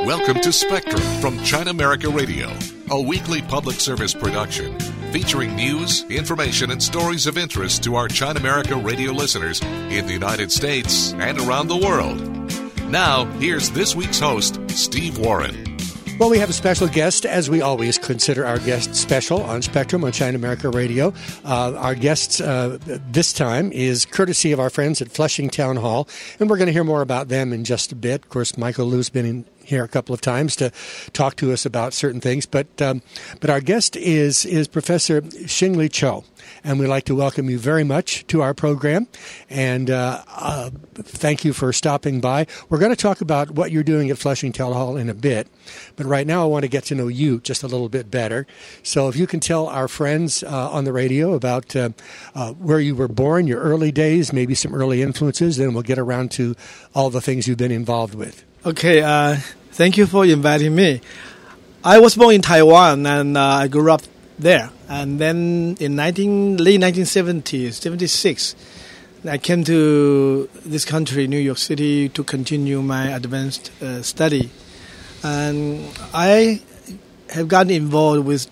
Welcome to Spectrum from China America Radio, a weekly public service production featuring news, information, and stories of interest to our China America Radio listeners in the United States and around the world. Now, here's this week's host, Steve Warren. Well, we have a special guest, as we always consider our guests special on Spectrum on China America Radio. Our guest this time is courtesy of our friends at Flushing Town Hall, and we're going to hear more about them in just a bit. Of course, Michael Liu's been in here a couple of times to talk to us about certain things, but our guest is Professor Xingli Qiu, and we'd like to welcome you very much to our program, and thank you for stopping by. We're going to talk about what you're doing at Flushing Town Hall in a bit, but right now I want to get to know you just a little bit better. So if you can tell our friends on the radio about where you were born, your early days, maybe some early influences, then we'll get around to all the things you've been involved with. Okay, thank you for inviting me. I was born in Taiwan, and I grew up there. And then in late 1970s, 76, I came to this country, New York City, to continue my advanced study. And I have gotten involved with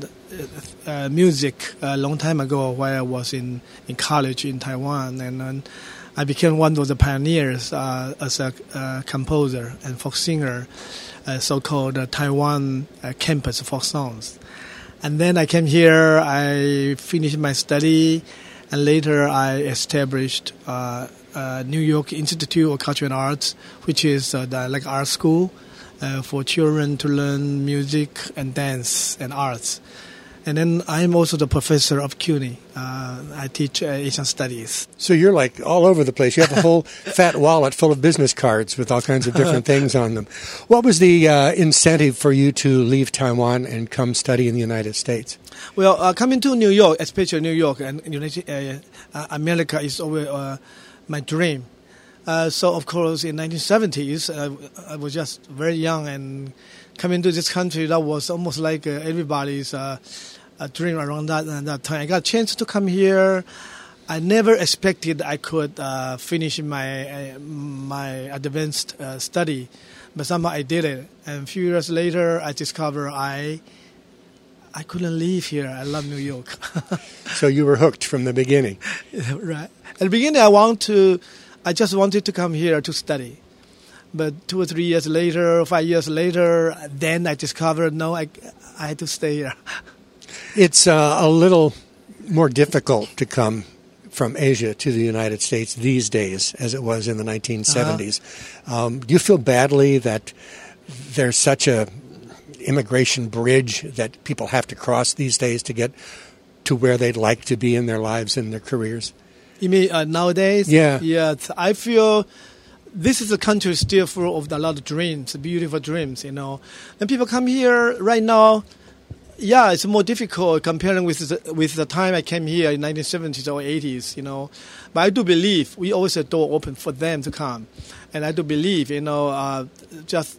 music a long time ago while I was in college in Taiwan. And I became one of the pioneers as a composer and folk singer, so-called Taiwan campus folk songs. And then I came here, I finished my study, and later I established New York Institute of Culture and Arts, which is like art school for children to learn music and dance and arts. And then I'm also the professor of CUNY. I teach Asian studies. So you're like all over the place. You have a whole fat wallet full of business cards with all kinds of different things on them. What was the incentive for you to leave Taiwan and come study in the United States? Well, coming to New York, especially New York and America, is always my dream. So, of course, in 1970s, I was just very young, and coming to this country, that was almost like everybody's dream around that time. I got a chance to come here. I never expected I could finish my advanced study, but somehow I did it. And a few years later, I discovered I couldn't leave here. I love New York. So you were hooked from the beginning. Right. At the beginning, I just wanted to come here to study. But 2 or 3 years later, 5 years later, then I discovered, no, I had to stay here. It's a little more difficult to come from Asia to the United States these days as it was in the 1970s. Do you feel badly that there's such a immigration bridge that people have to cross these days to get to where they'd like to be in their lives and their careers? You mean nowadays? Yeah. Yeah, I feel this is a country still full of a lot of dreams, beautiful dreams, And people come here right now, yeah, it's more difficult comparing with the time I came here in 1970s or 80s, But I do believe we always have a door open for them to come. And I do believe, just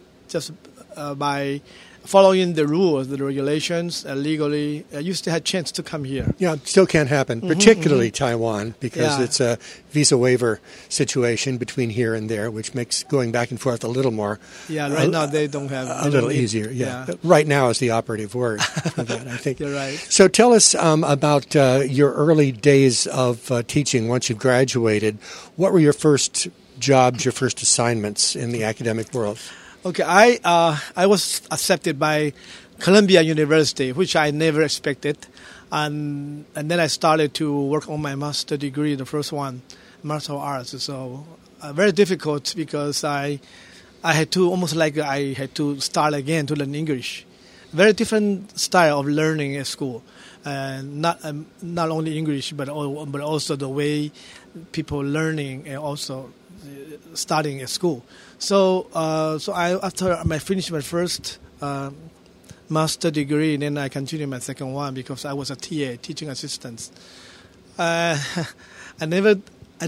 by following the rules, the regulations, legally, you still have a chance to come here. Yeah, it still can't happen, particularly Taiwan, because it's a visa waiver situation between here and there, which makes going back and forth a little more... Yeah, right now they don't have... A little easier, yeah. Right now is the operative word for that, I think. You're right. So tell us about your early days of teaching once you graduated. What were your first jobs, your first assignments in the academic world? Okay, I was accepted by Columbia University, which I never expected, and then I started to work on my master degree, the first one, Master of Arts. So very difficult because I had to I had to start again to learn English. Very different style of learning at school, not only English but also the way people learning and also studying at school. So after I finished my first master degree, then I continued my second one because I was a TA, teaching assistant. I never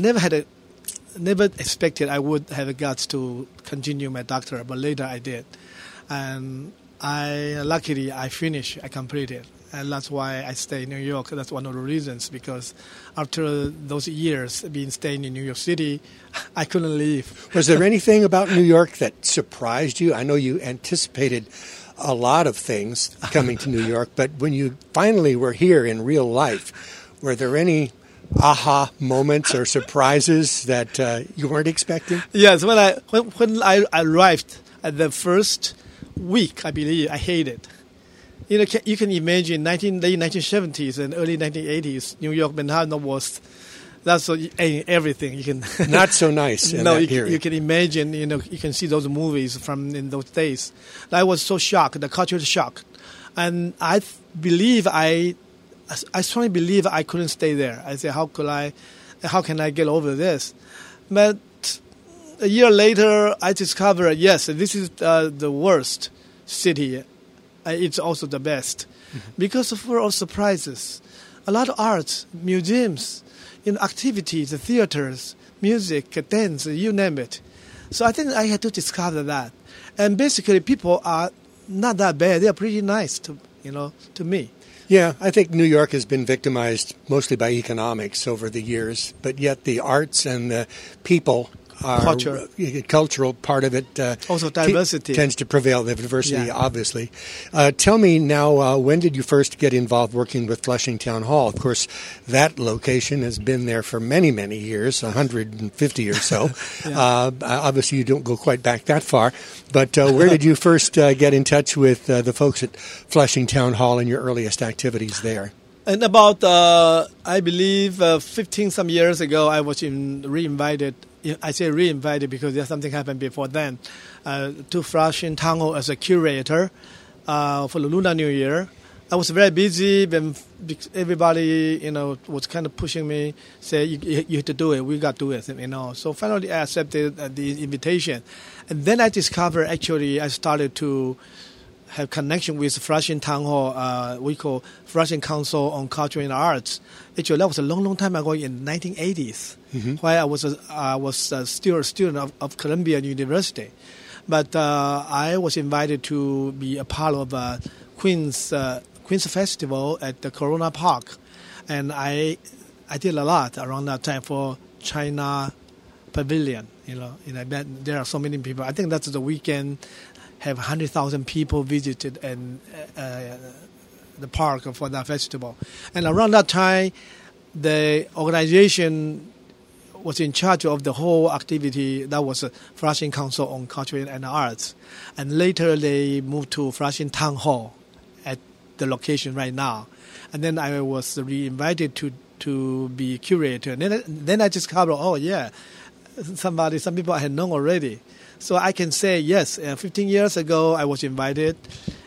expected I would have the guts to continue my doctorate, but later I did, and luckily I completed. And that's why I stay in New York. That's one of the reasons, because after those years being staying in New York City, I couldn't leave. Was there anything about New York that surprised you? I know you anticipated a lot of things coming to New York, but when you finally were here in real life, were there any aha moments or surprises that you weren't expecting? Yes, when I arrived at the first week, I believe, I hated. You know, you can imagine late 1970s and early 1980s, New York, Manhattan was, that's everything. You can not so nice. In that period. You can imagine. You know, you can see those movies from in those days. I was so shocked, the cultural shock, and I strongly believe I couldn't stay there. I said, how can I get over this? But a year later, I discovered, yes, this is the worst city. It's also the best, because of all surprises, a lot of arts, museums, activities, theaters, music, dance, you name it. So I think I had to discover that, and basically people are not that bad. They are pretty nice to me. Yeah, I think New York has been victimized mostly by economics over the years, but yet the arts and the people. Cultural part of it also diversity tends to prevail. The diversity, obviously. Tell me now, when did you first get involved working with Flushing Town Hall? Of course, that location has been there for many, many years, 150 or so. Obviously, you don't go quite back that far. But where did you first get in touch with the folks at Flushing Town Hall and your earliest activities there? And about, I believe, 15-some years ago, I was re-invited. I say re-invited because there's something happened before then, to Flushing Town Hall as a curator for the Lunar New Year. I was very busy, and everybody, was kind of pushing me, say, you have to do it, we got to do it, So finally I accepted the invitation. And then I discovered, actually, I started to have connection with Flushing Town Hall, we call Flushing Council on Culture and Arts. Actually, that was a long, long time ago in the 1980s, while I was still a student of Columbia University. But I was invited to be a part of Queen's Festival at the Corona Park, and I did a lot around that time for China Pavilion. There are so many people. I think that's the weekend. Have 100,000 people visited and the park for that festival. And around that time, the organization was in charge of the whole activity. That was Flushing Council on Culture and Arts. And later they moved to Flushing Town Hall at the location right now. And then I was re-invited to be curator. And then I discovered, some people I had known already. So I can say, yes, 15 years ago I was invited,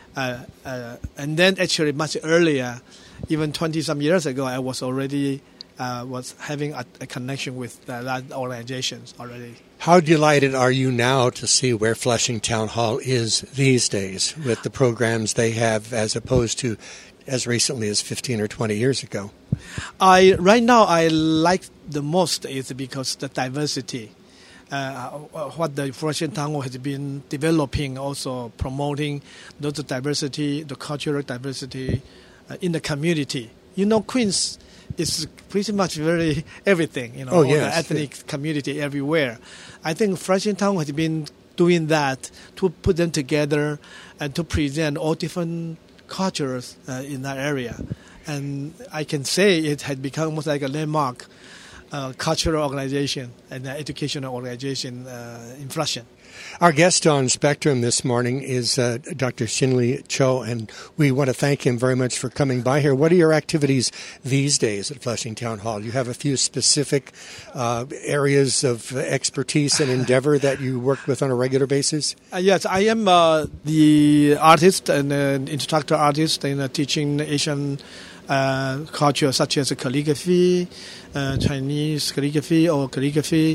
and then actually much earlier, even 20-some years ago, I was already was having a connection with that organizations already. How delighted are you now to see where Flushing Town Hall is these days with the programs they have as opposed to as recently as 15 or 20 years ago? Right now I like the most is because the diversity. What the Flushing Town Hall has been developing, also promoting the diversity, the cultural diversity in the community. Queens is pretty much very everything, all the ethnic community everywhere. I think Flushing Town Hall has been doing that to put them together and to present all different cultures in that area. And I can say it had become almost like a landmark cultural organization and educational organization in Flushing. Our guest on Spectrum this morning is Dr. Shinli Cho, and we want to thank him very much for coming by here. What are your activities these days at Flushing Town Hall? You have a few specific areas of expertise and endeavor that you work with on a regular basis? Yes, I am the artist and instructor artist in teaching Asian culture such as calligraphy, Chinese calligraphy or calligraphy,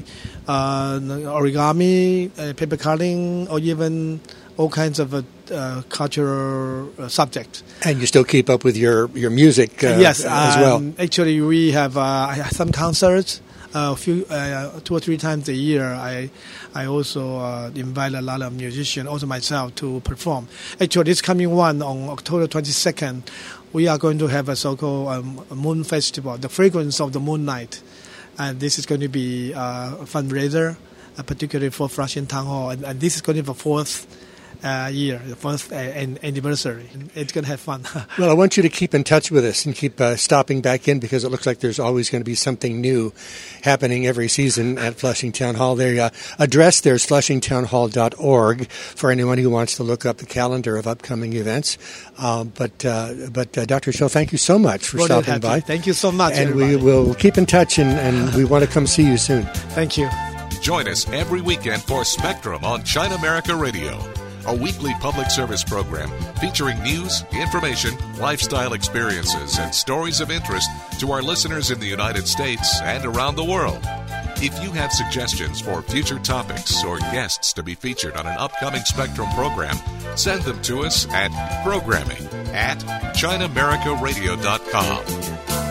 origami, paper cutting, or even all kinds of cultural subjects. And you still keep up with your music yes, as well? Actually, we have some concerts 2 or 3 times a year, I also invite a lot of musicians, also myself, to perform. Actually, this coming one on October 22nd, we are going to have a so-called Moon Festival, the fragrance of the moon night. And this is going to be a fundraiser, particularly for Flushing Town Hall. And this is going to be the 4th year, the 4th anniversary. It's going to have fun. Well, I want you to keep in touch with us and keep stopping back in, because it looks like there's always going to be something new happening every season at Flushing Town Hall. Their address there is flushingtownhall.org for anyone who wants to look up the calendar of upcoming events. But Dr. Shou, thank you so much for stopping by. Thank you so much, and everybody. We will keep in touch, and we want to come see you soon. Thank you. Join us every weekend for Spectrum on China America Radio, a weekly public service program featuring news, information, lifestyle experiences, and stories of interest to our listeners in the United States and around the world. If you have suggestions for future topics or guests to be featured on an upcoming Spectrum program, send them to us at programming@ChinaAmericaRadio.com.